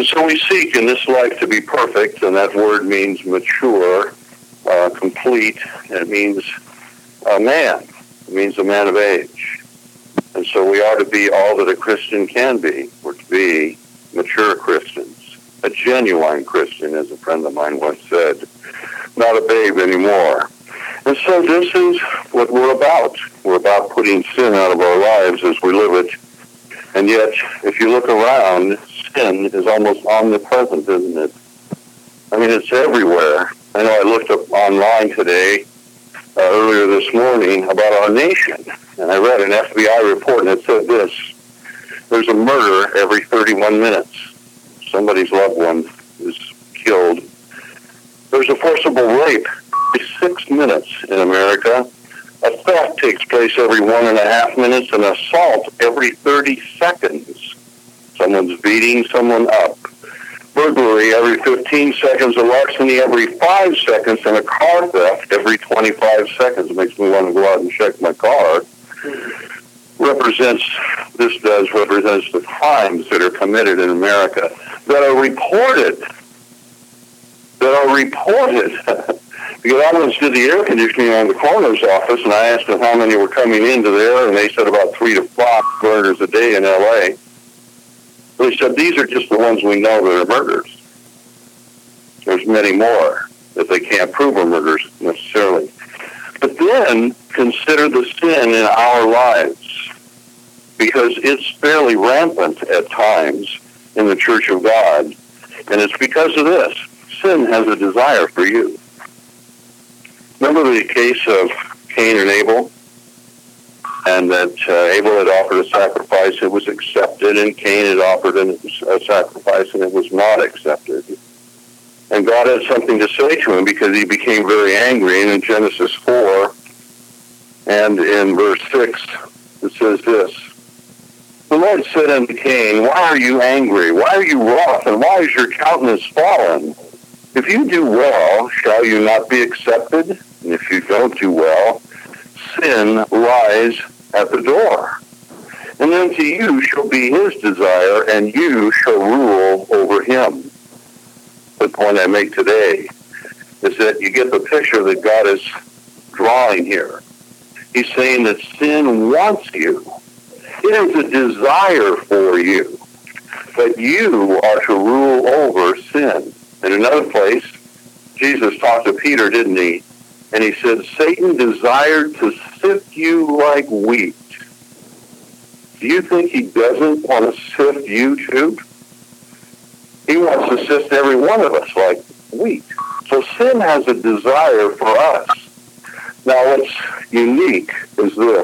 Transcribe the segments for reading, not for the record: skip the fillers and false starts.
And so we seek in this life to be perfect, and that word means mature, complete. It means a man. It means a man of age. And so we are to be all that a Christian can be. We're to be mature Christians, a genuine Christian, as a friend of mine once said, not a babe anymore. And so this is what we're about. We're about putting sin out of our lives as we live it. And yet, if you look around, sin is almost omnipresent, isn't it? I mean, it's everywhere. I know I looked up online today, earlier this morning, about our nation. And I read an FBI report, and it said this: there's a murder every 31 minutes. Somebody's loved one is killed. There's a forcible rape every 6 minutes in America. A theft takes place every 1.5 minutes, and assault every 30 seconds. Someone's beating someone up. Burglary every 15 seconds, a larceny every 5 seconds, and a car theft every 25 seconds. It makes me want to go out and check my car. Represents the crimes that are committed in America that are reported. Because I once did the air conditioning on the coroner's office, and I asked them how many were coming into there, and they said about 3 to 5 murders a day in L.A. They said these are just the ones we know that are murders. There's many more that they can't prove are murders necessarily. But then consider the sin in our lives, because it's fairly rampant at times in the Church of God. And it's because of this. Sin has a desire for you. Remember the case of Cain and Abel? And that Abel had offered a sacrifice, it was accepted, and Cain had offered a sacrifice, and it was not accepted. And God had something to say to him because he became very angry. And in Genesis 4 and in verse 6, it says this: the Lord said unto Cain, why are you angry? Why are you wroth? And why is your countenance fallen? If you do well, shall you not be accepted? And if you don't do well, sin lies at the door. And unto you shall be his desire, and you shall rule over him. The point I make today is that you get the picture that God is drawing here. He's saying that sin wants you. It is a desire for you. But you are to rule over sin. In another place, Jesus talked to Peter, didn't he? And he said, Satan desired to sift you like wheat. Do you think he doesn't want to sift you too? He wants to sift every one of us like wheat. So sin has a desire for us. Now what's unique is this.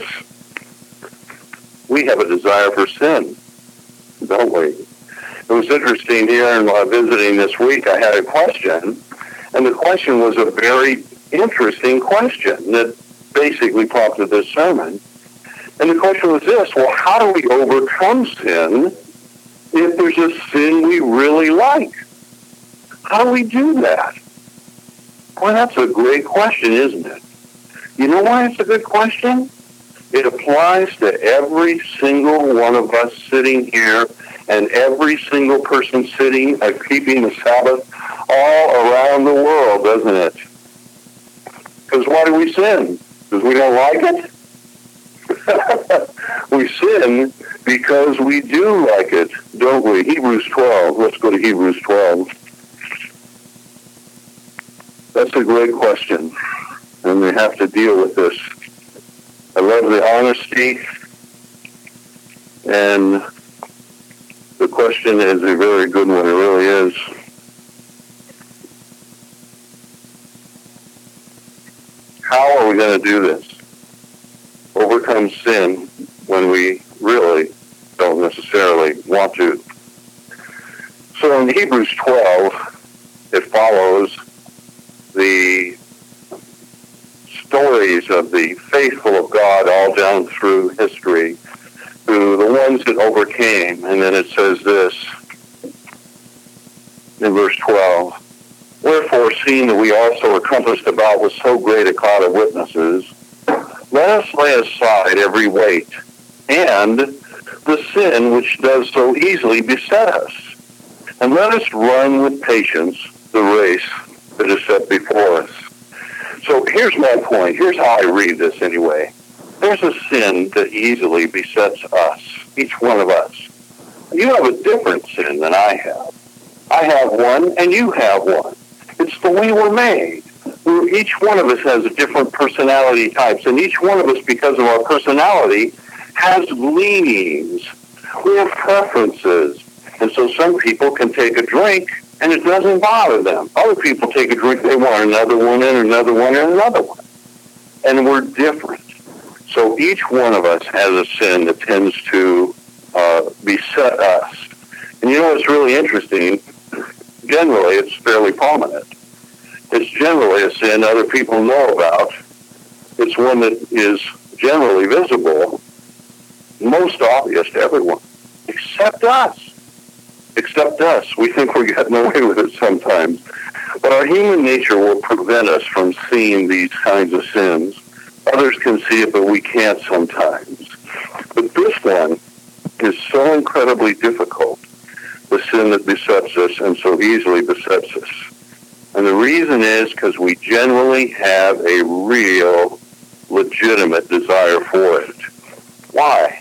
We have a desire for sin, don't we? It was interesting here in visiting this week, I had a question, and the question was a very interesting question that basically prompted this sermon. And the question was this: well, how do we overcome sin if there's a sin we really like? How do we do that? Well, that's a great question, isn't it? You know why it's a good question? It applies to every single one of us sitting here and every single person sitting and keeping the Sabbath all around the world, doesn't it? Because why do we sin? Because we don't like it? We sin because we do like it, don't we? Hebrews 12. Let's go to Hebrews 12. That's a great question, and we have to deal with this. I love the honesty, and the question is a very good one. It really is. How are we going to do this? Overcome sin when we really don't necessarily want to. So in Hebrews 12, it follows the stories of the faithful of God all down through history, to the ones that overcame. And then it says this in verse 12: wherefore, seeing that we also are compassed about with so great a cloud of witnesses, let us lay aside every weight and the sin which does so easily beset us, And let us run with patience the race that is set before us. So here's my point. Here's how I read this anyway. There's a sin that easily besets us, each one of us. You have a different sin than I have. I have one and you have one. It's the way we're made. Each one of us has different personality types, and each one of us, because of our personality, has leanings. We have preferences. And so some people can take a drink and it doesn't bother them. Other people take a drink, they want another one and another one and another one. And we're different. So each one of us has a sin that tends to beset us. And you know what's really interesting? Generally, it's fairly prominent. It's generally a sin other people know about. It's one that is generally visible, most obvious to everyone, except us. Except us. We think we're getting away with it sometimes. But our human nature will prevent us from seeing these kinds of sins. Others can see it, but we can't sometimes. But this one is so incredibly difficult, the sin that besets us and so easily besets us. And the reason is because we generally have a real, legitimate desire for it. Why?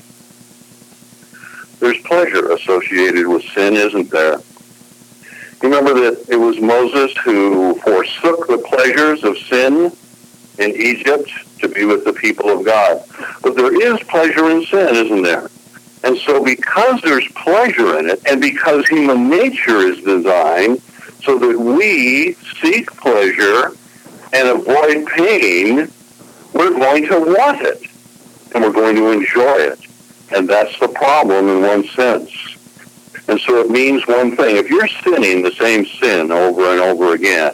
There's pleasure associated with sin, isn't there? You remember that it was Moses who forsook the pleasures of sin in Egypt to be with the people of God. But there is pleasure in sin, isn't there? And so because there's pleasure in it, and because human nature is designed so that we seek pleasure and avoid pain, we're going to want it, and we're going to enjoy it. And that's the problem in one sense. And so it means one thing. If you're sinning the same sin over and over again,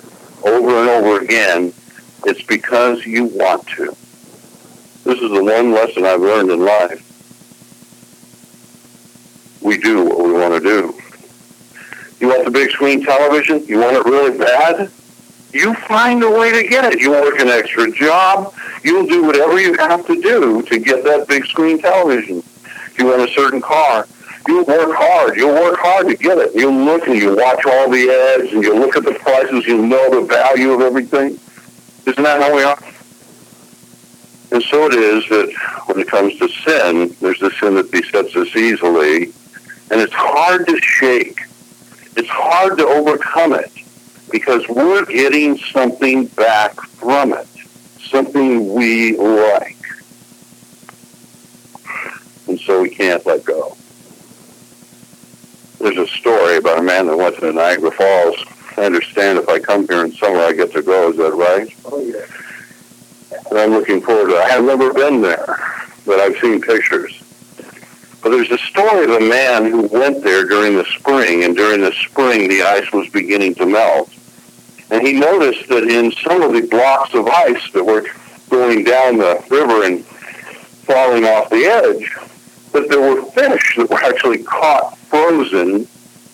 it's because you want to. This is the one lesson I've learned in life. We do what we want to do. You want the big screen television? You want it really bad? You find a way to get it. You work an extra job. You'll do whatever you have to do to get that big screen television. If you want a certain car, you'll work hard. You'll work hard to get it. You'll look and you watch all the ads and you look at the prices. You'll know the value of everything. Isn't that how we are? And so it is that when it comes to sin, there's the sin that besets us easily, and it's hard to shake. It's hard to overcome it because we're getting something back from it, something we like. And so we can't let go. There's a story about a man that went to Niagara Falls. I understand if I come here in summer, I get to go. Is that right? Oh, yeah. And I'm looking forward to it. I have never been there, but I've seen pictures. But there's a story of a man who went there during the spring, and during the spring, the ice was beginning to melt. And he noticed that in some of the blocks of ice that were going down the river and falling off the edge, that there were fish that were actually caught frozen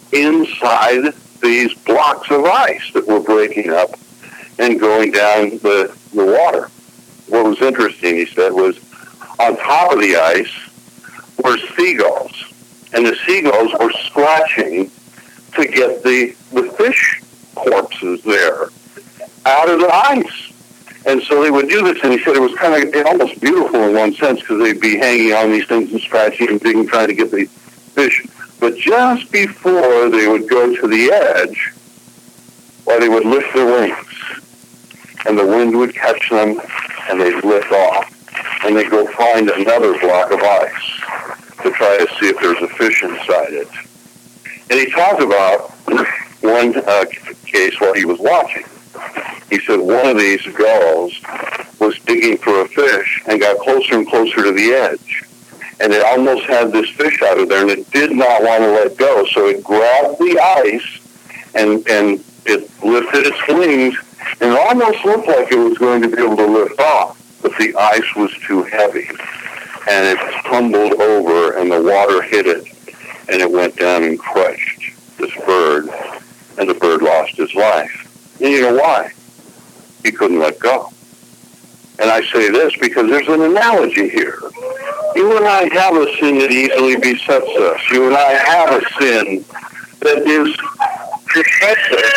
inside these blocks of ice that were breaking up and going down the water. What was interesting, he said, was on top of the ice were seagulls, and the seagulls were scratching to get the fish corpses there out of the ice. And so they would do this, and he said it was kind of almost beautiful in one sense because they'd be hanging on these things and scratching and digging, trying to get the fish. But just before they would go to the edge, well, they would lift their wings, and the wind would catch them, and they'd lift off, and they'd go find another block of ice to try to see if there's a fish inside it. And he talked about one case while he was watching. He said one of these gulls was digging for a fish and got closer and closer to the edge. And it almost had this fish out of there, and it did not want to let go. So it grabbed the ice, and it lifted its wings, and it almost looked like it was going to be able to lift off. But the ice was too heavy, and it tumbled over, and the water hit it, and it went down and crushed this bird, and the bird lost his life. And you know why? He couldn't let go. And I say this because there's an analogy here. You and I have a sin that easily besets us. You and I have a sin that is defective.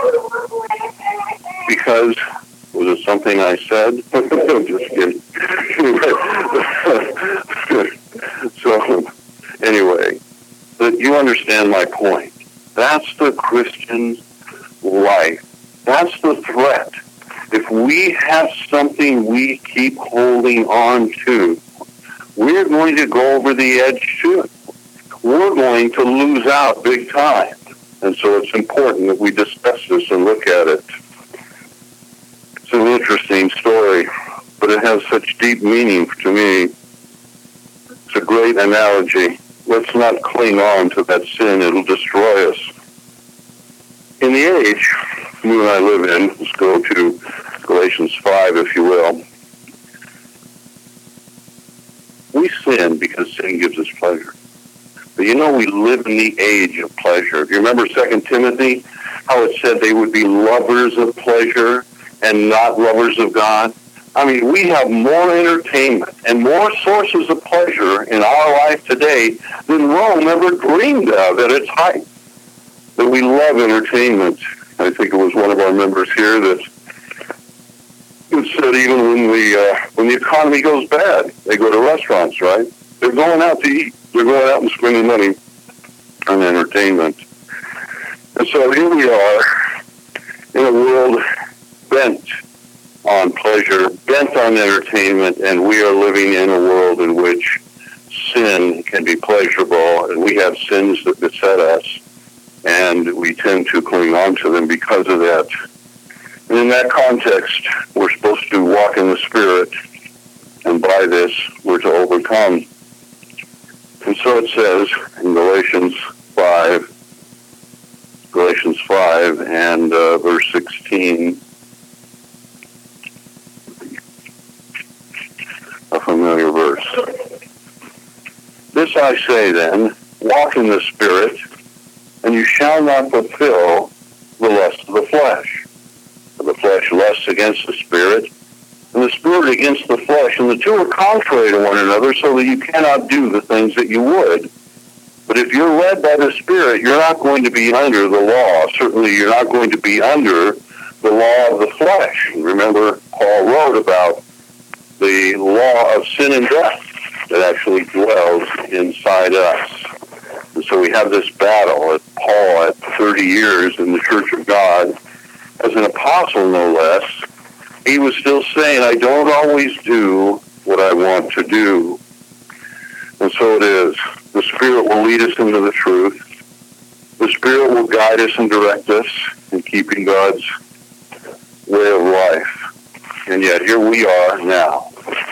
Because, was it something I said? I'm just kidding. So, anyway, but you understand my point. That's the Christian life. That's the threat. If we have something we keep holding on to, we're going to go over the edge too. We're going to lose out big time. And so it's important that we discuss this and look at it. It's an interesting story, but it has such deep meaning to me. It's a great analogy. Let's not cling on to that sin. It'll destroy us. In the age you and I live in, let's go to Galatians 5, if you will. We sin because sin gives us pleasure. But you know, we live in the age of pleasure. Do you remember 2 Timothy, how it said they would be lovers of pleasure and not lovers of God? I mean, we have more entertainment and more sources of pleasure in our life today than Rome ever dreamed of at its height. That we love entertainment. I think it was one of our members here that said even when the economy goes bad, they go to restaurants, right? They're going out to eat. They're going out and spending money on entertainment. And so here we are in a world bent on pleasure, bent on entertainment, and we are living in a world in which sin can be pleasurable, and we have sins that beset us, and we tend to cling on to them because of that. And in that context, we're supposed to walk in the Spirit, and by this, we're to overcome. And so it says in Galatians 5 and verse 16, a familiar verse. This I say then, walk in the Spirit, and you shall not fulfill the lust of the flesh. For the flesh lusts against the Spirit, and the Spirit against the flesh, and the two are contrary to one another, so that you cannot do the things that you would. But if you're led by the Spirit, you're not going to be under the law. Certainly you're not going to be under the law of the flesh. And remember, Paul wrote about the law of sin and death that actually dwells inside us. And so we have this battle at Paul at 30 years in the Church of God, as an apostle no less. He was still saying, I don't always do what I want to do. And so it is. The Spirit will lead us into the truth. The Spirit will guide us and direct us in keeping God's way of life. And yet here we are now.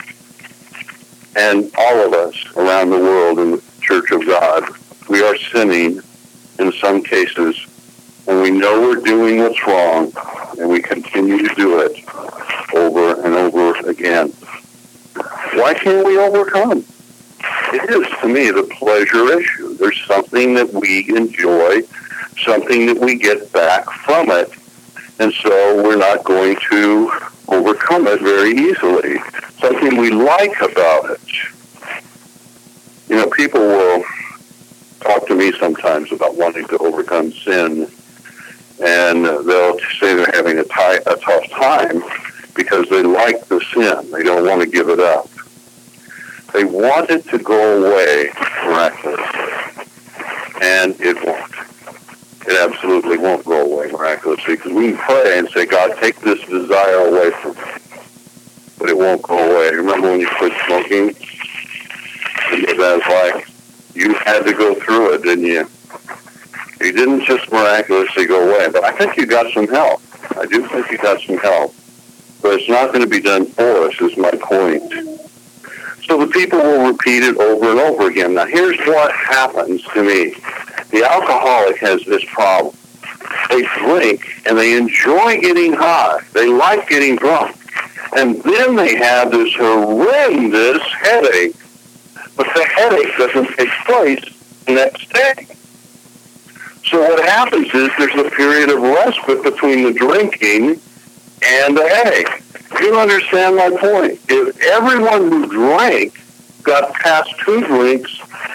And all of us around the world in the Church of God, we are sinning in some cases. And we know we're doing what's wrong. And we continue to do it over and over again. Why can't we overcome? It is, to me, the pleasure issue. There's something that we enjoy, something that we get back from it, and so we're not going to overcome it very easily. Something we like about it. You know, people will talk to me sometimes about wanting to overcome sin, and they'll say they're having a tough time because they like the sin. They don't want to give it up. They want it to go away miraculously, and it won't. It absolutely won't go away miraculously, because we can pray and say, God, take this desire away from me, but it won't go away. Remember when you quit smoking? That was like, you had to go through it, didn't you? You didn't just miraculously go away, but I think you got some help. I do think you got some help, but it's not going to be done for us, is my point. So the people will repeat it over and over again. Now, here's what happens to me. The alcoholic has this problem. They drink, and they enjoy getting high. They like getting drunk. And then they have this horrendous headache. But the headache doesn't take place the next day. So what happens is there's a period of respite between the drinking and the headache. You understand my point? If everyone who drank got past 2 drinks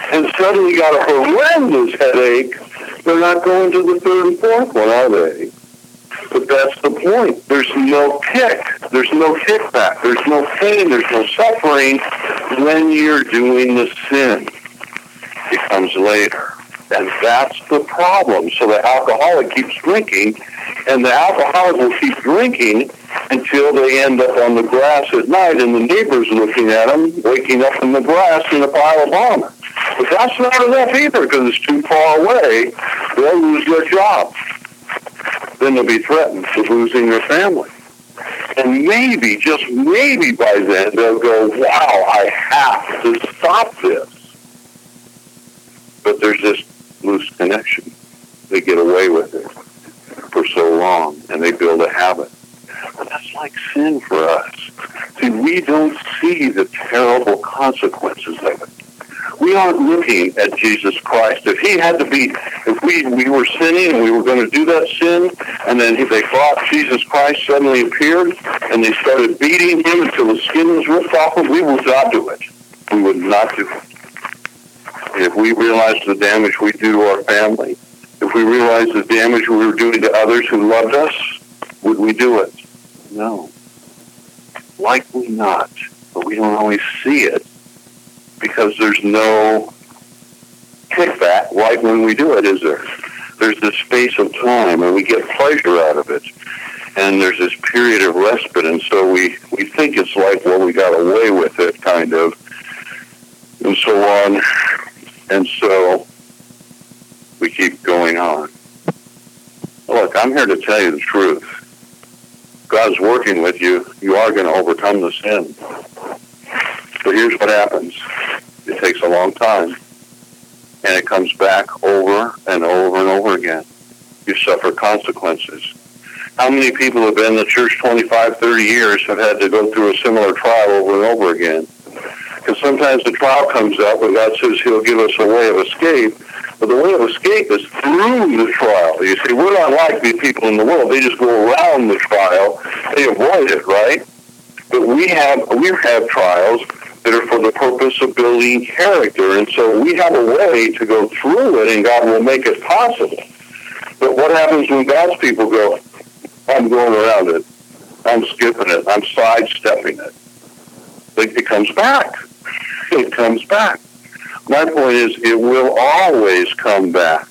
and suddenly got a horrendous headache, they're not going to the third and fourth one, are they? But that's the point. There's no kick. There's no kickback. There's no pain. There's no suffering when you're doing the sin. It comes later. And that's the problem. So the alcoholic keeps drinking, and the alcoholic will keep drinking until they end up on the grass at night, and the neighbor's looking at them, waking up in the grass in a pile of vomit. But that's not enough either, because it's too far away. They'll lose their job. Then they'll be threatened with losing their family. And maybe, just maybe by then, they'll go, wow, I have to stop this. But there's this loose connection. They get away with it for so long, and they build a habit. But that's like sin for us. See, we don't see the terrible consequences of it. We aren't looking at Jesus Christ. If he had to be, if we were sinning and we were going to do that sin, and then they thought Jesus Christ suddenly appeared, and they started beating him until the skin was ripped off him, we would not do it. We would not do it. If we realized the damage we do to our family, if we realized the damage we were doing to others who loved us, would we do it? No. Likely not. But we don't always see it because there's no kickback right when we do it, is there? There's this space of time, and we get pleasure out of it. And there's this period of respite, and so we think it's like, well, we got away with it, kind of, and so on. And so we keep going on. Look, I'm here to tell you the truth. God's working with you. You are going to overcome the sin. But here's what happens. It takes a long time. And it comes back over and over and over again. You suffer consequences. How many people have been in the church 25, 30 years have had to go through a similar trial over and over again? Because sometimes the trial comes up and God says he'll give us a way of escape. But the way of escape is through the trial. You see, we're not like these people in the world. They just go around the trial. They avoid it, right? But we have trials that are for the purpose of building character. And so we have a way to go through it, and God will make it possible. But what happens when God's people go, I'm going around it, I'm skipping it, I'm sidestepping it? It comes back. It comes back. My point is, it will always come back.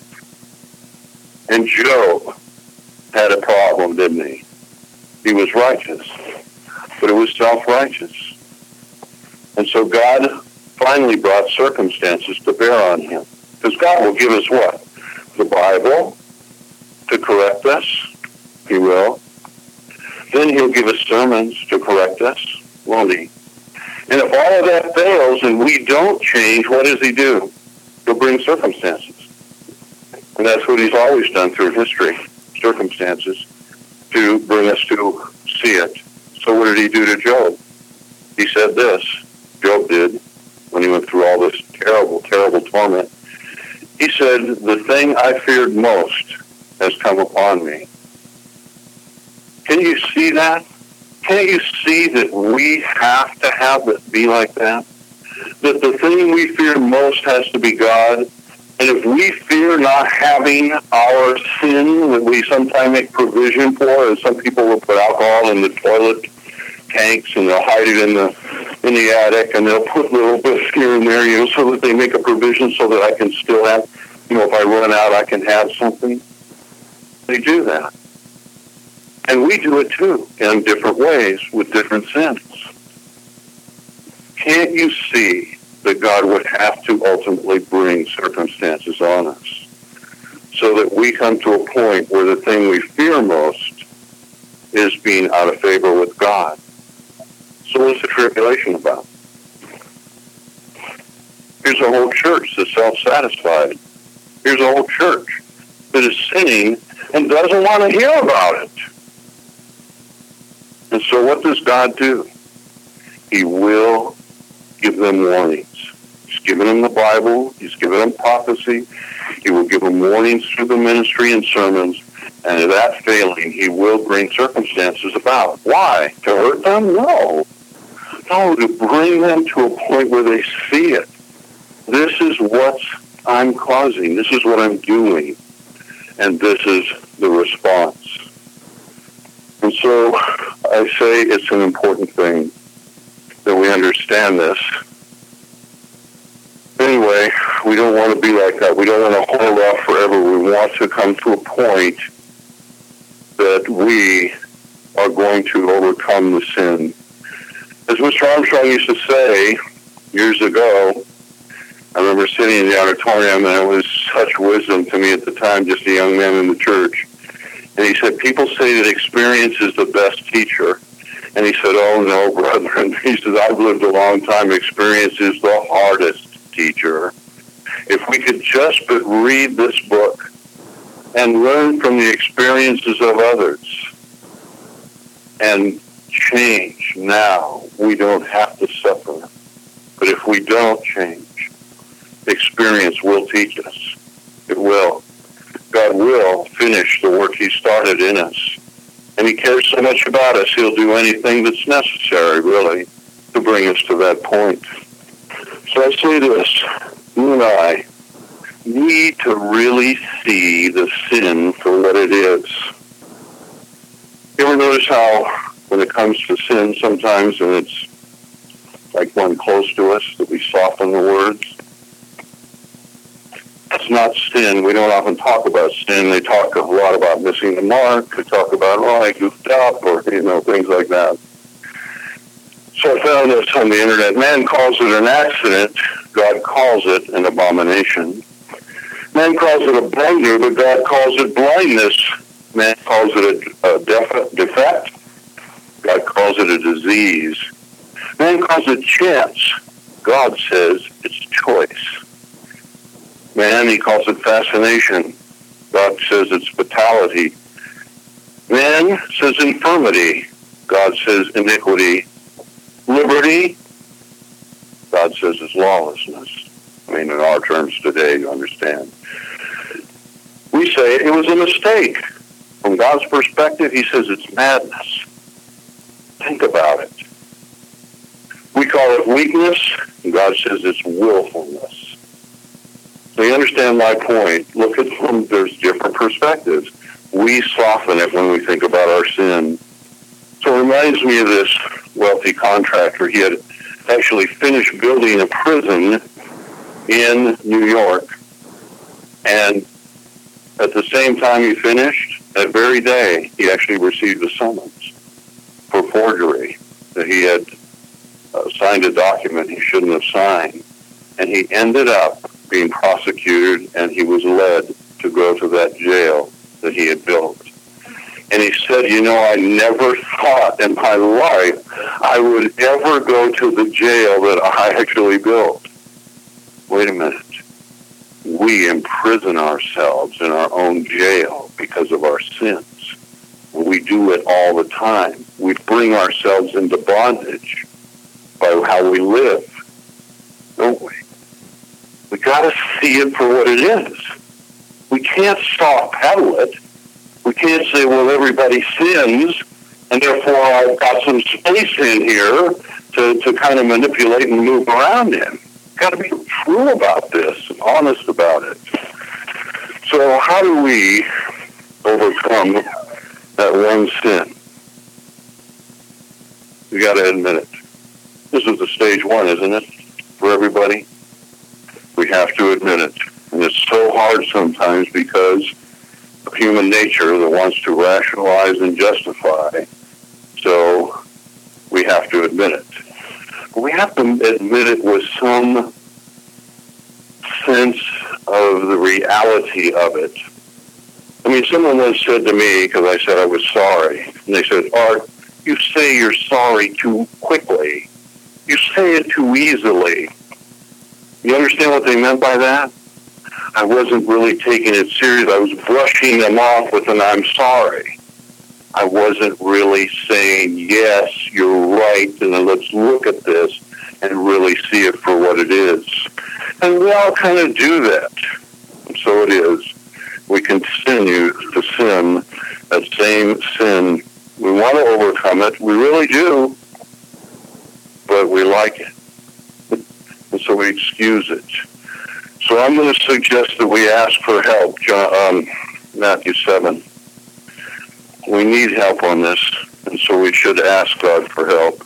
And Job had a problem, didn't he? He was righteous, but it was self-righteous. And so God finally brought circumstances to bear on him. Because God will give us what? The Bible to correct us. He will. Then he'll give us sermons to correct us, won't he? And if all of that fails and we don't change, what does he do? He'll bring circumstances. And that's what he's always done through history, circumstances, to bring us to see it. So what did he do to Job? He said this, Job did, when he went through all this terrible, terrible torment. He said, the thing I feared most has come upon me. Can you see that? Can't you see that we have to have it be like that? That the thing we fear most has to be God. And if we fear not having our sin that we sometimes make provision for, and some people will put alcohol in the toilet tanks and they'll hide it in the attic, and they'll put little bits here and there, so that they make a provision so that I can still have, if I run out, I can have something. They do that. And we do it too, in different ways, with different sins. Can't you see that God would have to ultimately bring circumstances on us so that we come to a point where the thing we fear most is being out of favor with God? So what's the tribulation about? Here's a whole church that's self-satisfied. Here's a whole church that is sinning and doesn't want to hear about it. And so what does God do? He will give them warnings. He's given them the Bible. He's given them prophecy. He will give them warnings through the ministry and sermons. And if that failing, he will bring circumstances about. Why? To hurt them? No. No, to bring them to a point where they see it. This is what I'm causing. This is what I'm doing. And this is the response. And so I say it's an important thing that we understand this. Anyway, we don't want to be like that. We don't want to hold off forever. We want to come to a point that we are going to overcome the sin. As Mr. Armstrong used to say years ago, I remember sitting in the auditorium, and it was such wisdom to me at the time, just a young man in the church. And he said, people say that experience is the best teacher. And he said, oh, no, brother. And he says, I've lived a long time. Experience is the hardest teacher. If we could just but read this book and learn from the experiences of others and change now, we don't have to suffer. But if we don't change, experience will teach us. It will. God will finish the work He started in us. And He cares so much about us, He'll do anything that's necessary, really, to bring us to that point. So I say this, you and I need to really see the sin for what it is. You ever notice how when it comes to sin sometimes, and it's like one close to us, that we soften the words? It's not sin. We don't often talk about sin. They talk a lot about missing the mark. They talk about, oh, I goofed up, or, things like that. So I found this on the internet. Man calls it an accident. God calls it an abomination. Man calls it a blunder, but God calls it blindness. Man calls it a defect. God calls it a disease. Man calls it chance. God says it's choice. Man, He calls it fascination. God says it's fatality. Man says infirmity. God says iniquity. Liberty, God says it's lawlessness. In our terms today, you understand. We say it was a mistake. From God's perspective, He says it's madness. Think about it. We call it weakness, and God says it's willfulness. So you understand my point. Look at them. There's different perspectives. We soften it when we think about our sin. So it reminds me of this wealthy contractor. He had actually finished building a prison in New York. And at the same time he finished, that very day, he actually received a summons for forgery, that he had signed a document he shouldn't have signed. And he ended up being prosecuted, and he was led to go to that jail that he had built. And he said, I never thought in my life I would ever go to the jail that I actually built. Wait a minute. We imprison ourselves in our own jail because of our sins. We do it all the time. We bring ourselves into bondage by how we live, don't we? We got to see it for what it is. We can't soft pedal it. We can't say, well, everybody sins, and therefore I've got some space in here to kind of manipulate and move around in. Got to be true about this, and honest about it. So how do we overcome that one sin? We got to admit it. This is the stage one, isn't it, for everybody? We have to admit it. And it's so hard sometimes because of human nature that wants to rationalize and justify. So we have to admit it. But we have to admit it with some sense of the reality of it. Someone once said to me, because I said I was sorry, and they said, Art, you say you're sorry too quickly. You say it too easily. You understand what they meant by that? I wasn't really taking it serious. I was brushing them off with an I'm sorry. I wasn't really saying, yes, you're right, and then let's look at this and really see it for what it is. And we all kind of do that. And so it is. We continue to sin, that same sin. We want to overcome it. We really do. But we like it. And so we excuse it. suggests that we ask for help. Matthew 7. We need help on this, and so we should ask God for help.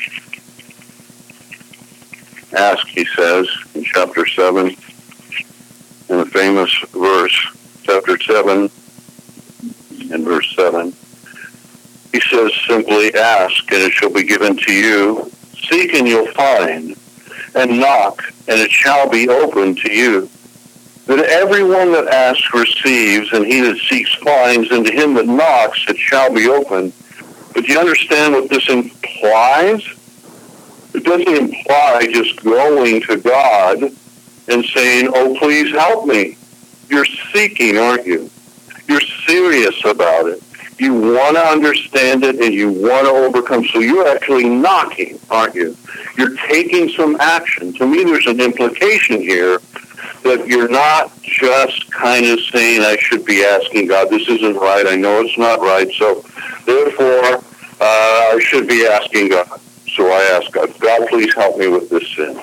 Ask, he says, in chapter 7, in the famous verse, chapter 7, in verse 7. He says simply, ask, and it shall be given to you. Seek, and you'll find. And knock, and it shall be opened to you. That everyone that asks receives, and he that seeks finds, and to him that knocks it shall be opened. But do you understand what this implies? It doesn't imply just going to God and saying, oh, please help me. You're seeking, aren't you? You're serious about it. You want to understand it, and you want to overcome. So you're actually knocking, aren't you? You're taking some action. To me, there's an implication here that you're not just kind of saying, I should be asking God, this isn't right, I know it's not right, so therefore I should be asking God. So I ask God, God, please help me with this sin.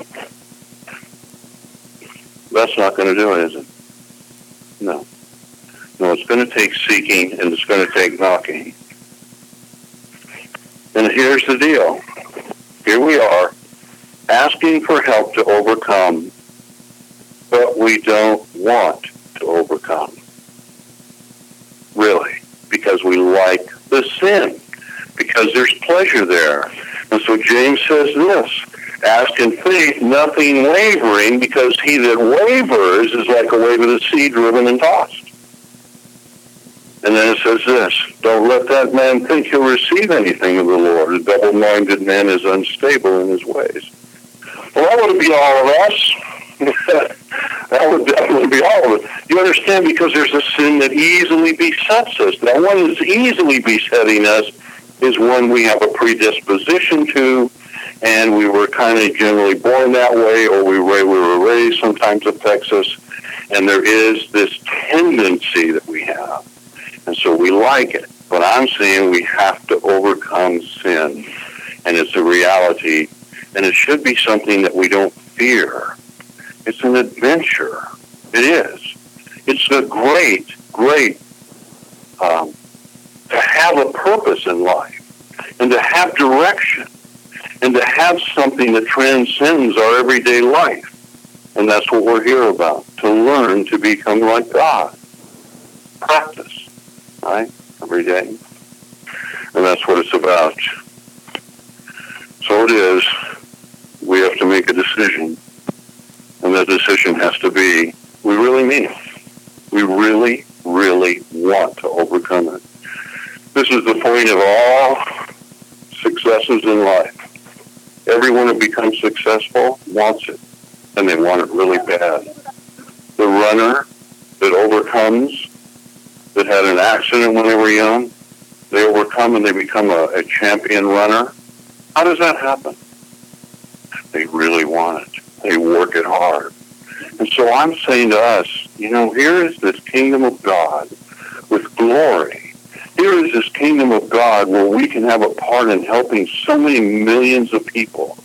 That's not going to do it, is it? No. No, it's going to take seeking, and it's going to take knocking. And here's the deal. Here we are, asking for help to overcome, but we don't want to overcome. Really. Because we like the sin. Because there's pleasure there. And so James says this, ask in faith, nothing wavering, because he that wavers is like a wave of the sea driven and tossed. And then it says this, don't let that man think he'll receive anything of the Lord. A double-minded man is unstable in his ways. Well, that would be all of us. That would definitely be all of it. You understand, because there's a sin that easily besets us. That one that's easily besetting us is one we have a predisposition to, and we were kind of generally born that way, or we were raised, sometimes affects us, and there is this tendency that we have. And so we like it. But I'm saying we have to overcome sin, and it's a reality, and it should be something that we don't fear. It's an adventure. It is. It's a great to have a purpose in life, and to have direction, and to have something that transcends our everyday life. And that's what we're here about, to learn to become like God. Practice, right? Every day. And that's what it's about. So it is, we have to make a decision. And that decision has to be, we really mean it. We really, really want to overcome it. This is the point of all successes in life. Everyone who becomes successful wants it, and they want it really bad. The runner that overcomes, that had an accident when they were young, they overcome and they become a champion runner. How does that happen? They really want it. They work it hard. And so I'm saying to us, here is this kingdom of God with glory. Here is this kingdom of God where we can have a part in helping so many millions of people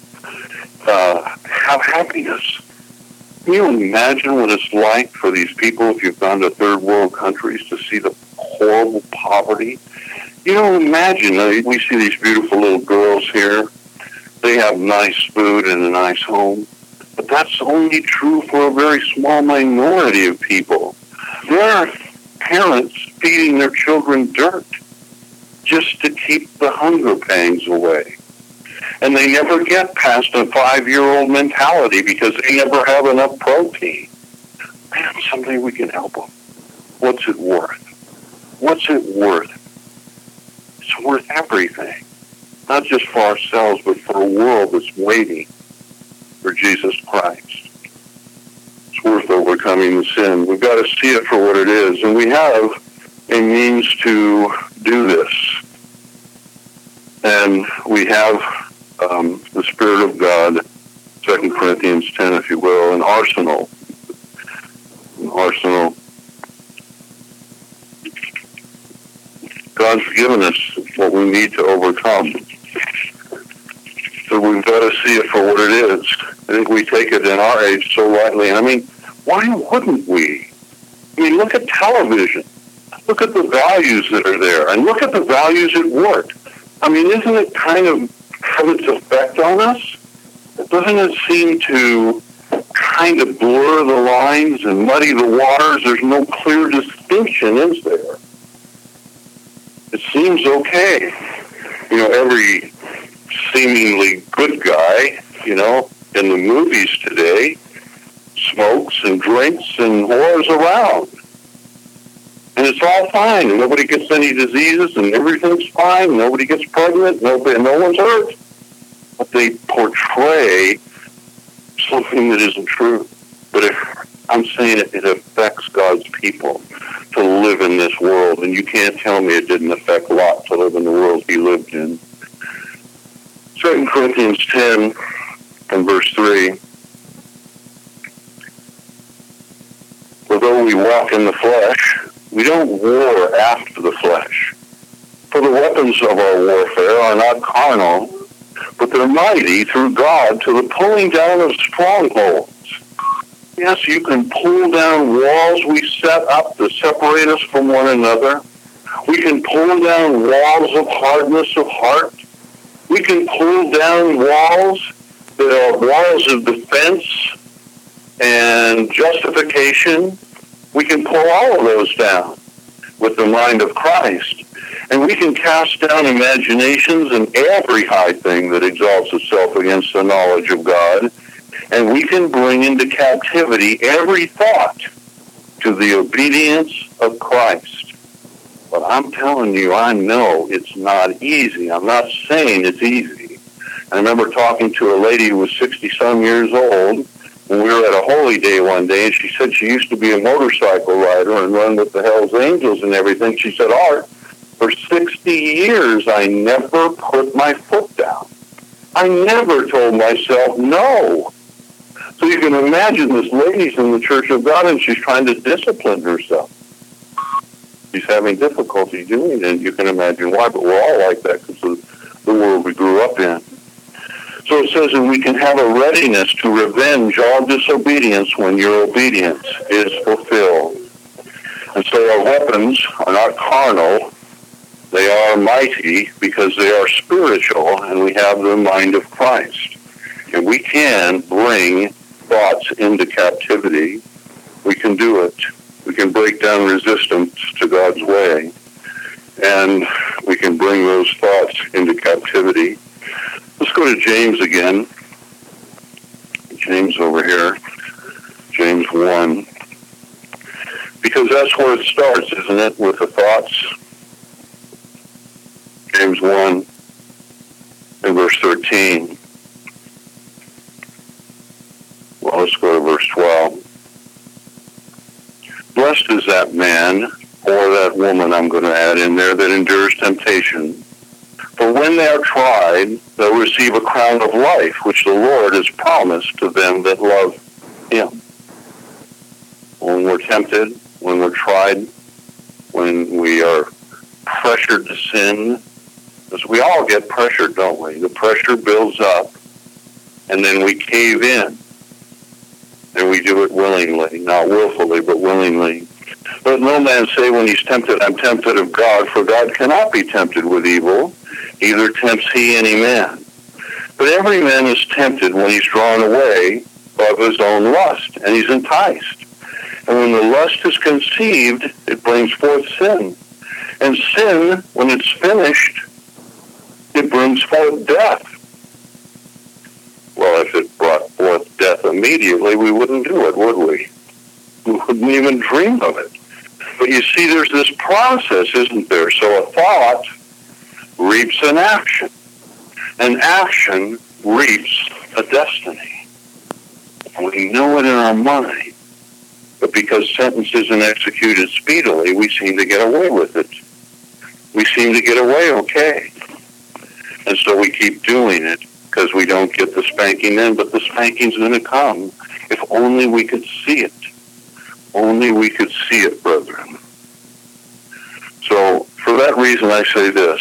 have happiness. Can you imagine what it's like for these people, if you've gone to third world countries, to see the horrible poverty? You don't imagine. We see these beautiful little girls here. They have nice food and a nice home. But that's only true for a very small minority of people. There are parents feeding their children dirt just to keep the hunger pangs away. And they never get past a 5-year-old mentality because they never have enough protein. Man, someday we can help them. What's it worth? What's it worth? It's worth everything. Not just for ourselves, but for a world that's waiting for Jesus Christ. It's worth overcoming the sin. We've got to see it for what it is. And we have a means to do this. And we have the Spirit of God, 2 Corinthians 10, if you will, an arsenal. An arsenal. God's given us what we need to overcome. So we've got to see it for what it is. I think we take it in our age so lightly. I mean, Why wouldn't we? I mean, look at television. Look at the values that are there, and look at the values at work. I mean, isn't it kind of have its effect on us? Doesn't it seem to kind of blur the lines and muddy the waters? There's no clear distinction, is there? It seems okay. You know, every seemingly good guy, you know, in the movies today smokes and drinks and whores around. And it's all fine. Nobody gets any diseases and everything's fine. Nobody gets pregnant. No one's hurt. But they portray something that isn't true. But I'm saying it affects God's people to live in this world. And you can't tell me it didn't affect Lot to live in the world he lived in. 2 Corinthians 10 and verse 3. For though we walk in the flesh, we don't war after the flesh. For the weapons of our warfare are not carnal, but they're mighty through God to the pulling down of strongholds. Yes, you can pull down walls we set up to separate us from one another. We can pull down walls of hardness of heart. We can pull down walls that are walls of defense and justification. We can pull all of those down with the mind of Christ. And we can cast down imaginations and every high thing that exalts itself against the knowledge of God. And we can bring into captivity every thought to the obedience of Christ. But I'm telling you, I know it's not easy. I'm not saying it's easy. I remember talking to a lady who was 60-some years old when we were at a holy day one day, and she said she used to be a motorcycle rider and run with the Hells Angels and everything. She said, Art, for 60 years, I never put my foot down. I never told myself no. So you can imagine this lady's in the Church of God, and she's trying to discipline herself. She's having difficulty doing it, and you can imagine why, but we're all like that because of the world we grew up in. So it says that we can have a readiness to revenge all disobedience when your obedience is fulfilled. And so our weapons are not carnal. They are mighty because they are spiritual, and we have the mind of Christ. And we can bring thoughts into captivity. We can do it. We can break down resistance to God's way. And we can bring those thoughts into captivity. Let's go to James again. James over here. James 1. Because that's where it starts, isn't it? With the thoughts. James 1 and verse 13. Well, let's go to verse 12. Blessed is that man, or that woman I'm going to add in there, that endures temptation. For when they are tried, they'll receive a crown of life, which the Lord has promised to them that love him. When we're tempted, when we're tried, when we are pressured to sin, because we all get pressured, don't we? The pressure builds up, and then we cave in. And we do it willingly, not willfully, but willingly. Let no man say when he's tempted, I'm tempted of God, for God cannot be tempted with evil, neither tempts he any man. But every man is tempted when he's drawn away of his own lust, and he's enticed. And when the lust is conceived, it brings forth sin. And sin, when it's finished, it brings forth death. Well, if it brought forth death immediately, we wouldn't do it, would we? We wouldn't even dream of it. But you see, there's this process, isn't there? So a thought reaps an action. An action reaps a destiny. We know it in our mind. But because sentence isn't executed speedily, we seem to get away with it. We seem to get away okay. And so we keep doing it because we don't get the spanking then, but the spanking's going to come if only we could see it. Only we could see it, brethren. So for that reason, I say this.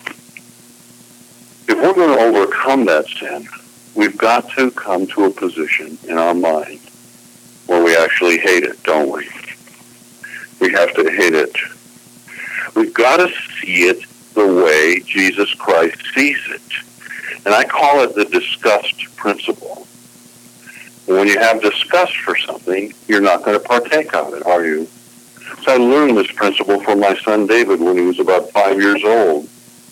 If we're going to overcome that sin, we've got to come to a position in our mind where we actually actually hate it, don't we? We have to hate it. We've got to see it the way Jesus Christ sees it. And I call it the disgust principle. When you have disgust for something, you're not going to partake of it, are you? So I learned this principle from my son David when he was about 5 years old.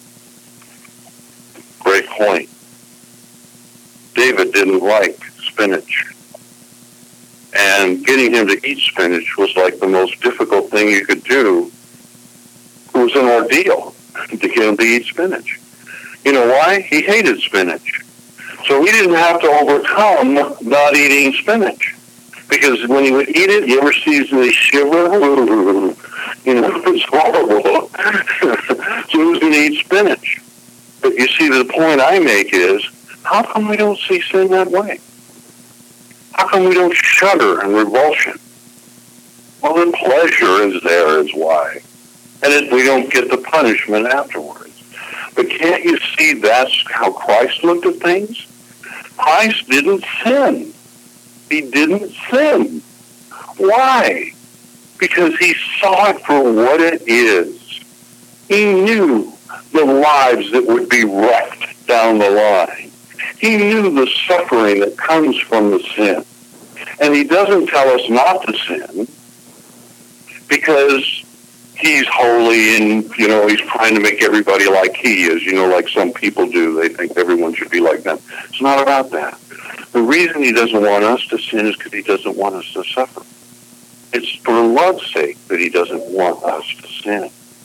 Great point. David didn't like spinach. And getting him to eat spinach was like the most difficult thing you could do. It was an ordeal to get him to eat spinach. You know why? He hated spinach. So he didn't have to overcome not eating spinach. Because when he would eat it, you ever see the shiver? You know, it's horrible. So he was going to eat spinach. But you see, the point I make is, how come we don't see sin that way? How come we don't shudder in revulsion? Well, then pleasure is there is why. And we don't get the punishment afterwards. But can't you see that's how Christ looked at things? Christ didn't sin. He didn't sin. Why? Because he saw it for what it is. He knew the lives that would be wrecked down the line. He knew the suffering that comes from the sin. And he doesn't tell us not to sin because he's holy and, you know, he's trying to make everybody like he is, you know, like some people do. They think everyone should be like them. It's not about that. The reason he doesn't want us to sin is because he doesn't want us to suffer. It's for love's sake that he doesn't want us to sin.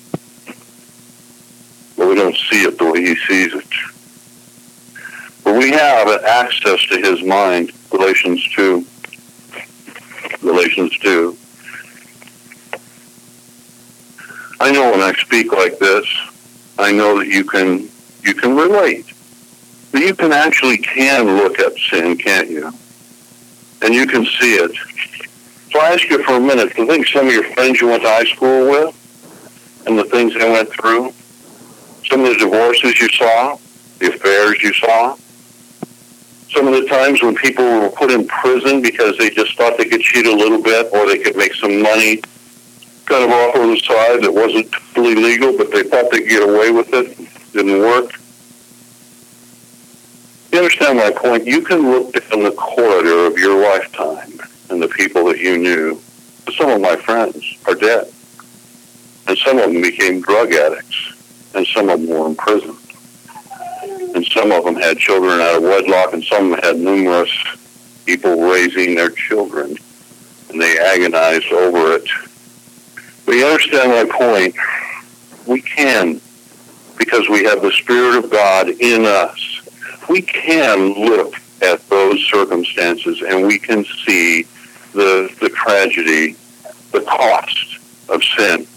But we don't see it the way he sees it. But we have access to his mind, Galatians 2. I know when I speak like this, I know that you can relate. That you can look at sin, can't you? And you can see it. So I ask you for a minute, do you think some of your friends you went to high school with and the things they went through, some of the divorces you saw, the affairs you saw, some of the times when people were put in prison because they just thought they could cheat a little bit or they could make some money kind of off on the side that wasn't totally legal, but they thought they'd get away with it. Didn't work. You understand my point? You can look down the corridor of your lifetime and the people that you knew. Some of my friends are dead. And some of them became drug addicts. And some of them were in prison. And some of them had children out of wedlock, and some of them had numerous people raising their children. And they agonized over it. But you understand my point? We can, because we have the Spirit of God in us. We can look at those circumstances and we can see the tragedy, the cost of sin.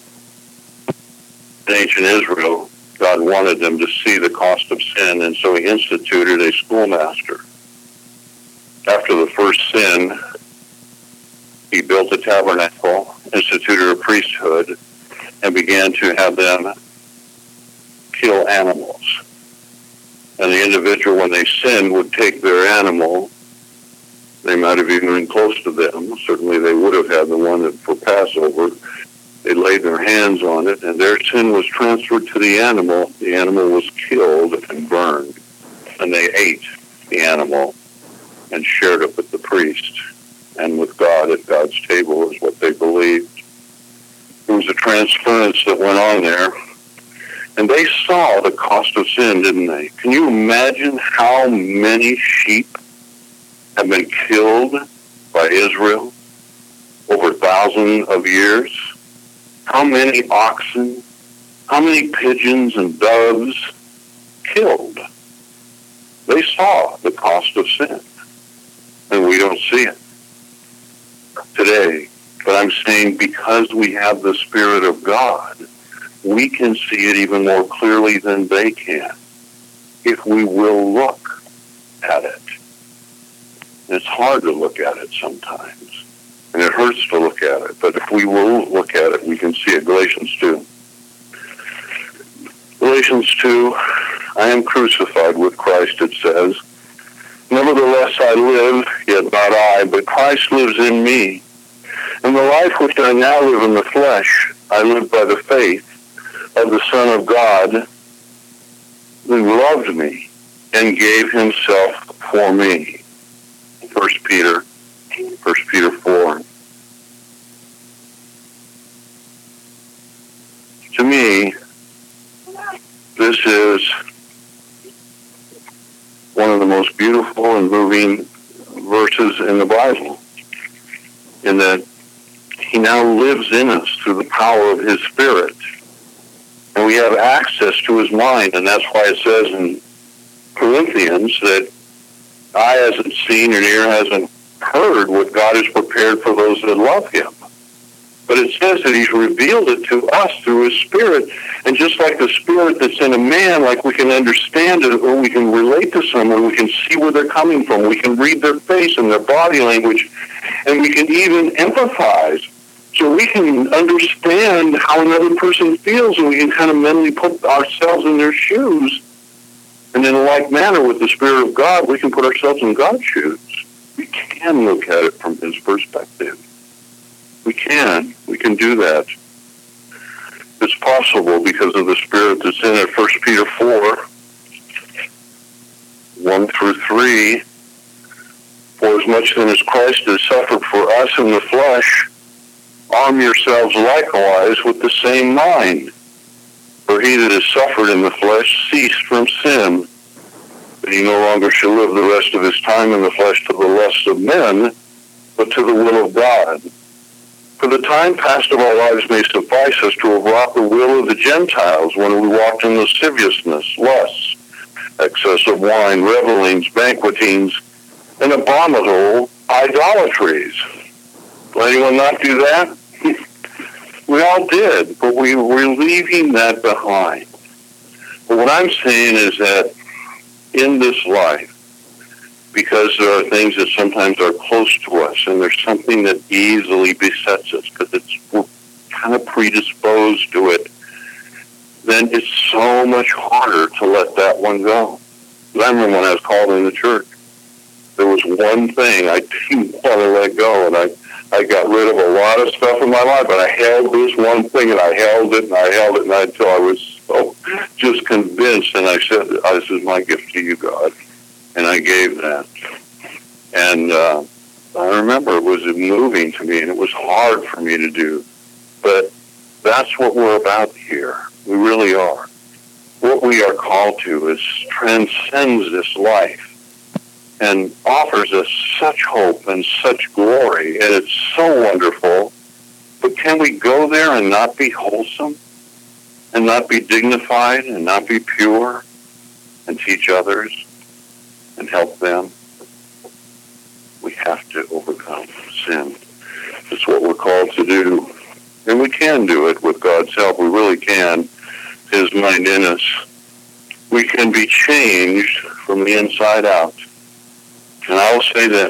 In ancient Israel, God wanted them to see the cost of sin, and so he instituted a schoolmaster. After the first sin, he built a tabernacle, instituted a priesthood, and began to have them kill animals. And the individual, when they sinned, would take their animal. They might have even been close to them. Certainly they would have had the one for Passover. They laid their hands on it, and their sin was transferred to the animal. The animal was killed and burned. And they ate the animal and shared it with the priest and with God at God's table is what they believed. There was a transference that went on there. And they saw the cost of sin, didn't they? Can you imagine how many sheep have been killed by Israel over 1,000 of years? How many oxen, how many pigeons and doves killed? They saw the cost of sin, and we don't see it today. But I'm saying because we have the Spirit of God, we can see it even more clearly than they can if we will look at it. And it's hard to look at it sometimes, and it hurts to look at it. But if we will look at it, we can see it. Galatians 2. Galatians 2, I am crucified with Christ, it says. Nevertheless, I live, yet not I, but Christ lives in me. And the life which I now live in the flesh, I live by the faith of the Son of God, who loved me and gave himself for me. 1 Peter 4. To me, this is one of the most beautiful and moving verses in the Bible, in that he now lives in us through the power of his Spirit. And we have access to his mind, and that's why it says in Corinthians that eye hasn't seen and ear hasn't heard what God has prepared for those that love him. But it says that he's revealed it to us through his Spirit. And just like the Spirit that's in a man, like we can understand it, or we can relate to someone, we can see where they're coming from, we can read their face and their body language, and we can even empathize. So we can understand how another person feels, and we can kind of mentally put ourselves in their shoes. And in a like manner, with the Spirit of God, we can put ourselves in God's shoes. We can look at it from his perspective. We can do that. It's possible because of the Spirit that's in it. 1 Peter 4, 1 through 3. For as much then as Christ has suffered for us in the flesh, arm yourselves likewise with the same mind. For he that has suffered in the flesh ceased from sin, that he no longer shall live the rest of his time in the flesh to the lusts of men, but to the will of God. For the time past of our lives may suffice us to have wrought the will of the Gentiles when we walked in lasciviousness, lusts, excess of wine, revelings, banquetings, and abominable idolatries. Will anyone not do that? We all did, but we're leaving that behind. But what I'm saying is that in this life, because there are things that sometimes are close to us, and there's something that easily besets us because we're kind of predisposed to it, then it's so much harder to let that one go. I remember when I was called in the church, there was one thing I didn't want to let go, and I got rid of a lot of stuff in my life, but I held this one thing, and I held it until I was so just convinced, and I said, this is my gift to you, God. And I gave that. And I remember it was moving to me, and it was hard for me to do. But that's what we're about here. We really are. What we are called to is transcends this life and offers us such hope and such glory, and it's so wonderful. But can we go there and not be wholesome, and not be dignified, and not be pure, and teach others, and help them? We have to overcome sin. It's what we're called to do. And we can do it with God's help. We really can. His mind in us. We can be changed from the inside out. And I will say this.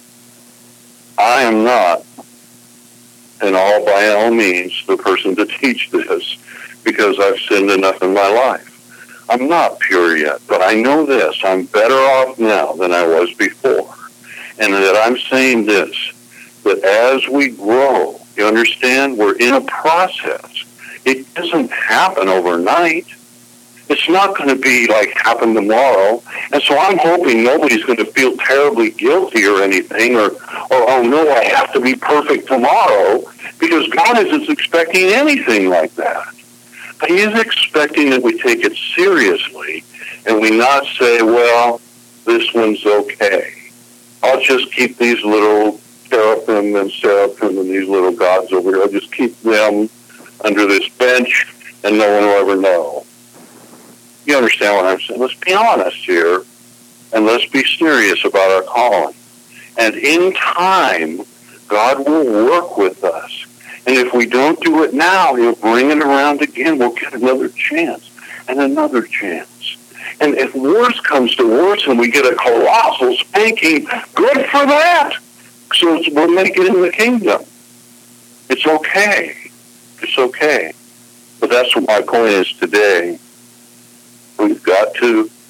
I am not, and by all means, the person to teach this, because I've sinned enough in my life. I'm not pure yet, but I know this. I'm better off now than I was before. And that I'm saying this, that as we grow, you understand, we're in a process. It doesn't happen overnight. It's not going to be like happen tomorrow. And so I'm hoping nobody's going to feel terribly guilty or anything, or oh no, I have to be perfect tomorrow, because God isn't expecting anything like that. But he is expecting that we take it seriously and we not say, well, this one's okay. I'll just keep these little seraphim and these little gods over here. I'll just keep them under this bench and no one will ever know. You understand what I'm saying? Let's be honest here, and let's be serious about our calling. And in time, God will work with us. And if we don't do it now, he'll bring it around again. We'll get another chance and another chance. And if worse comes to worse and we get a colossal spanking, good for that. So we'll make it in the kingdom. It's okay. It's okay. But that's what my point is today. We've got to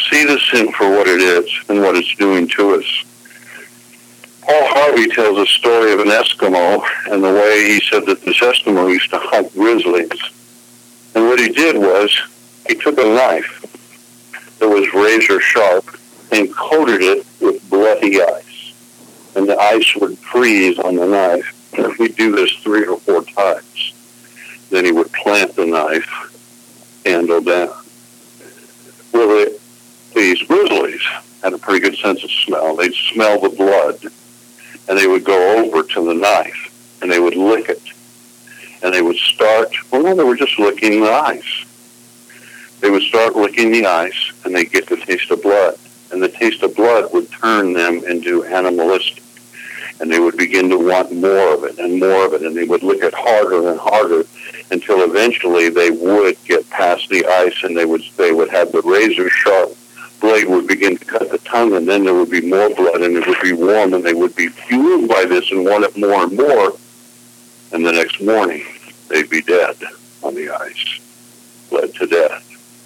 See the sin for what it is and what it's doing to us. Paul Harvey tells a story of an Eskimo and the way he said that this Eskimo used to hunt grizzlies. And what he did was he took a knife that was razor sharp and coated it with bloody ice. And the ice would freeze on the knife. And he'd do this 3 or 4 times. Then he would plant the knife handle down. Well, these grizzlies had a pretty good sense of smell. They'd smell the blood, and they would go over to the knife, and they would lick it. And they would start, well, they were just licking the ice. They would start licking the ice, and they'd get the taste of blood. And the taste of blood would turn them into animalistic. And they would begin to want more of it and more of it, and they would lick it harder and harder until eventually they would get past the ice, and they would have the razor sharp blade would begin to cut the tongue, and then there would be more blood, and it would be warm, and they would be fueled by this and want it more and more. And the next morning, they'd be dead on the ice, bled to death.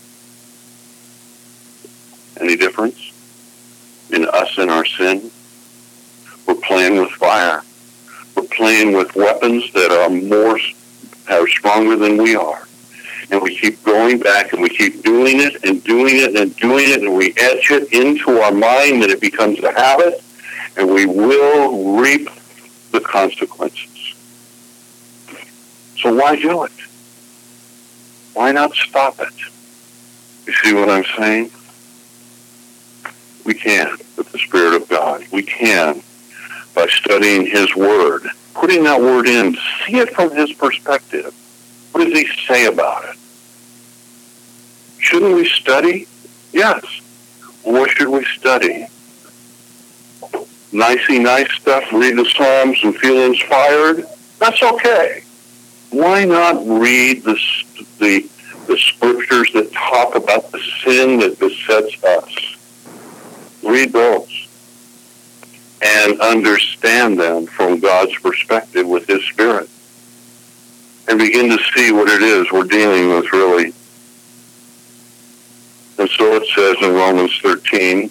Any difference in us and our sin? We're playing with fire. We're playing with weapons that are stronger than we are. And we keep going back and we keep doing it and doing it and doing it, and we etch it into our mind that it becomes a habit, and we will reap the consequences. So why do it? Why not stop it? You see what I'm saying? We can with the Spirit of God. We can by studying His Word, putting that Word in, see it from His perspective. What does He say about it? Shouldn't we study? Yes. What should we study? Nicey nice stuff, read the Psalms and feel inspired? That's okay. Why not read the scriptures that talk about the sin that besets us? Read those and understand them from God's perspective with His Spirit, and begin to see what it is we're dealing with, really. And so it says in Romans 13,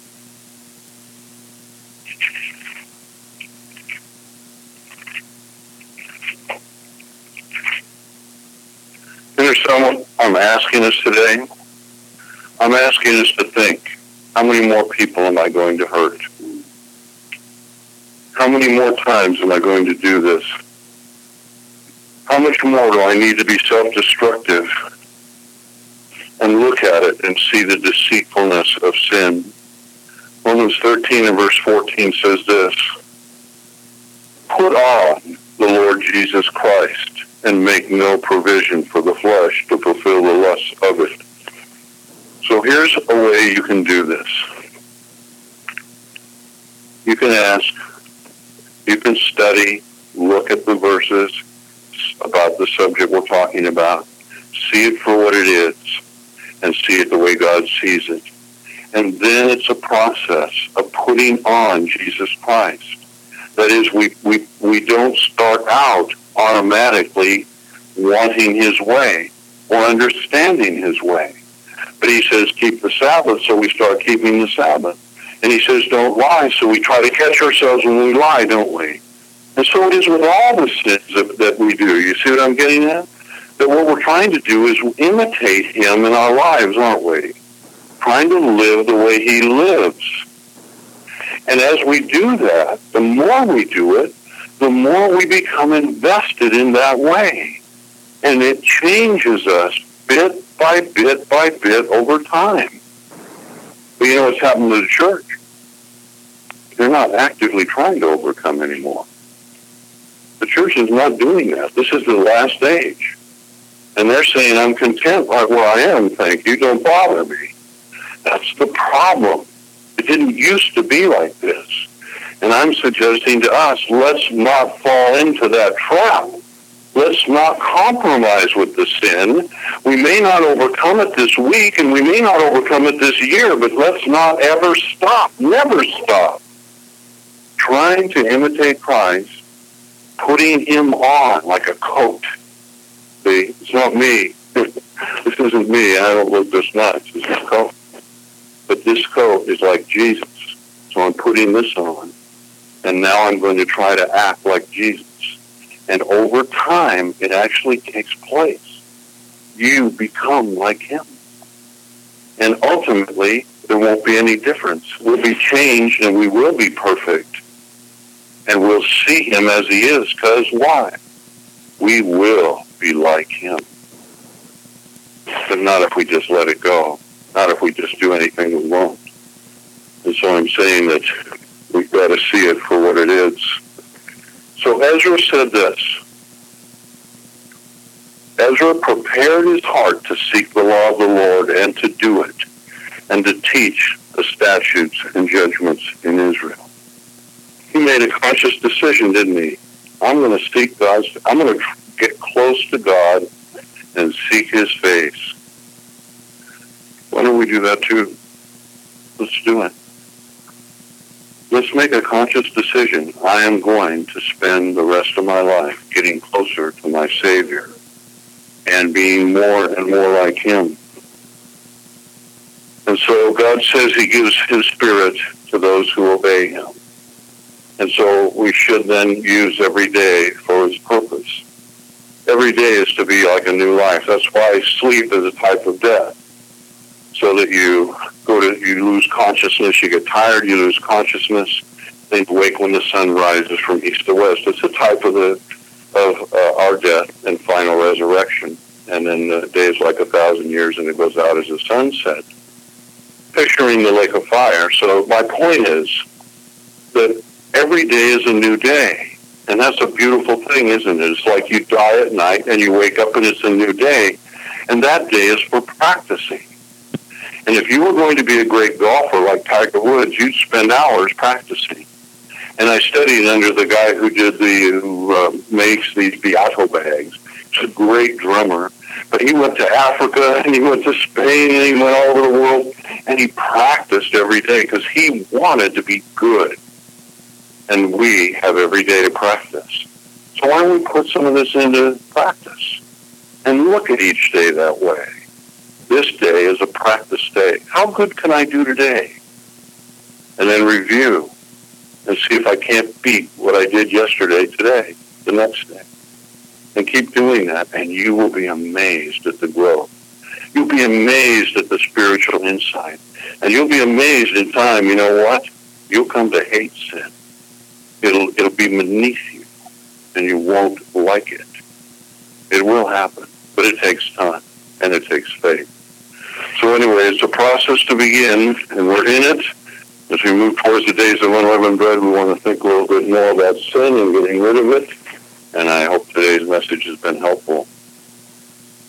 and there's someone I'm asking us today. I'm asking us to think, how many more people am I going to hurt? How many more times am I going to do this? How much more do I need to be self-destructive and look at it and see the deceitfulness of sin? Romans 13 and verse 14 says this: put on the Lord Jesus Christ and make no provision for the flesh to fulfill the lusts of it. So here's a way you can do this. You can ask, you can study, look at the verses about the subject we're talking about, see it for what it is, and see it the way God sees it. And then it's a process of putting on Jesus Christ. That is, we don't start out automatically wanting His way or understanding His way. But He says, keep the Sabbath, so we start keeping the Sabbath. And He says, don't lie, so we try to catch ourselves when we lie, don't we? And so it is with all the sins that we do. You see what I'm getting at? That what we're trying to do is imitate Him in our lives, aren't we? Trying to live the way He lives. And as we do that, the more we do it, the more we become invested in that way. And it changes us bit by bit by bit over time. But you know what's happened to the church? They're not actively trying to overcome anymore. The church is not doing that. This is the last age. And they're saying, I'm content right where I am, thank you, don't bother me. That's the problem. It didn't used to be like this. And I'm suggesting to us, let's not fall into that trap. Let's not compromise with the sin. We may not overcome it this week, and we may not overcome it this year, but let's not ever stop, never stop trying to imitate Christ, putting Him on like a coat. See, it's not me. This isn't me. I don't look this nice. This is coat. but this coat is like Jesus. So I'm putting this on, and now I'm going to try to act like Jesus. And over time, it actually takes place. You become like him. And ultimately, there won't be any difference. We'll be changed and we will be perfect. And we'll see him as he is, because why? We will be like him. But not if we just let it go. Not if we just do anything we won't. And so I'm saying that we've got to see it for what it is. So Ezra said this. Ezra prepared his heart to seek the law of the Lord and to do it, and to teach the statutes and judgments in Israel. He made a conscious decision, didn't he? I'm going to seek God's, I'm going to get close to God and seek his face. Why don't we do that too? Let's do it. Let's make a conscious decision. I am going to spend the rest of my life getting closer to my Savior and being more and more like him. And so God says he gives his Spirit to those who obey him. And so we should then use every day for his purpose. Every day is to be like a new life. That's why sleep is a type of death. So that you lose consciousness, you get tired, you lose consciousness, then you wake when the sun rises from east to west. It's a type of our death and final resurrection. And then the day is like 1,000 years and it goes out as a sunset. Picturing the lake of fire. So my point is that every day is a new day. And that's a beautiful thing, isn't it? It's like you die at night and you wake up and it's a new day. And that day is for practicing. And if you were going to be a great golfer like Tiger Woods, you'd spend hours practicing. And I studied under the guy who makes these Beato bags. He's a great drummer. But he went to Africa and he went to Spain and he went all over the world and he practiced every day because he wanted to be good. And we have every day to practice. So why don't we put some of this into practice and look at each day that way? This day is a practice day. How good can I do today? And then review and see if I can't beat what I did yesterday today, the next day. And keep doing that, and you will be amazed at the growth. You'll be amazed at the spiritual insight. And you'll be amazed in time, you know what? You'll come to hate sin. It'll be beneath you, and you won't like it. It will happen, but it takes time, and it takes faith. So anyway, it's a process to begin, and we're in it. As we move towards the days of unleavened bread, we want to think a little bit more about sin and getting rid of it. And I hope today's message has been helpful.